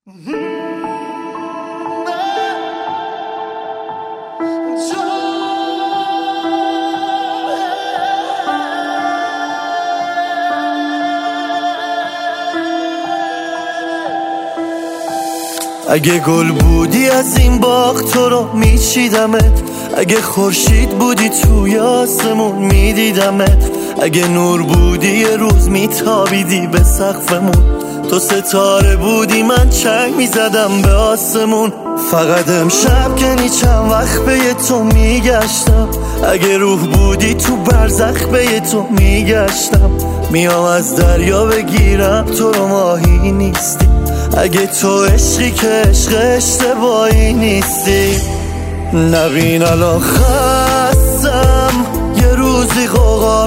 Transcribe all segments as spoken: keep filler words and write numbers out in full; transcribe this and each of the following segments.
اگه گل بودی از این باغ تو رو میچیدمت، اگه خورشید بودی توی آسمون میدیدمت، اگه نور بودی یه روز میتابیدی به سقفمون، تو ستاره بودی من چنگ میزدم به آسمون. فقط امشب که چند وقت به تو میگشتم، اگه روح بودی تو برزخ به تو میگشتم، میام از دریا بگیرم تو رو ماهی نیستی، اگه تو عشقی که عشق اشتباهی نیستی. نبین الان خستم یه روزی غوغا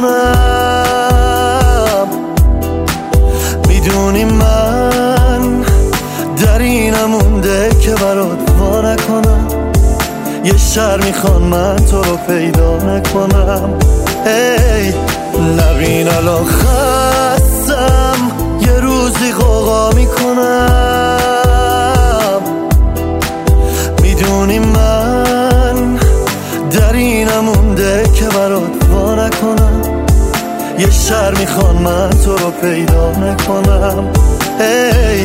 میکنم، میدونی من در اینم مونده که برات وا نکنم، یه شر میخوان من تو رو پیدا نکنم. هی نبین الان خستم یه روزی غوغا میکنم، میدونی من در اینم مونده که برات وا نکنم، یه شر میخوان من تو رو پیدا نکنم. هی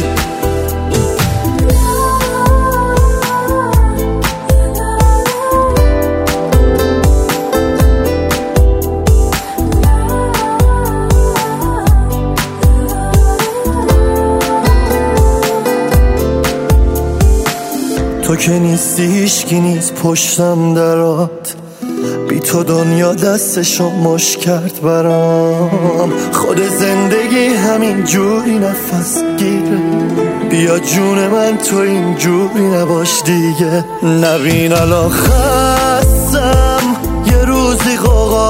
تو که نیستی هیچکی نیست پشتم درات، بی تو دنیا دستشو مش کرد برام، خود زندگی همین جوری نفس گیره، بیا جون من تو این جوری نباش دیگه. نبین الان خستم یه روزی غوغا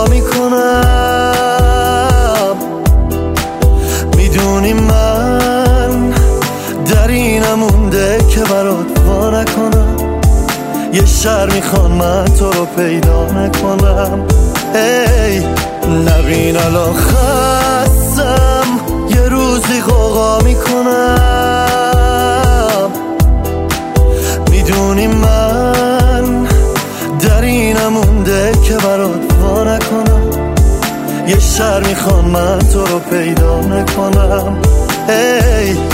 میکنم، میدونی من در اینم مونده که برات وا نکنم، یه شر میخوان من تو رو پیدا نکنم. هی نبین الان خستم یه روزی غوغا میکنم، میدونی من در اینم مونده که برات وا نکنم، یه شر میخوان من تو رو پیدا نکنم. هی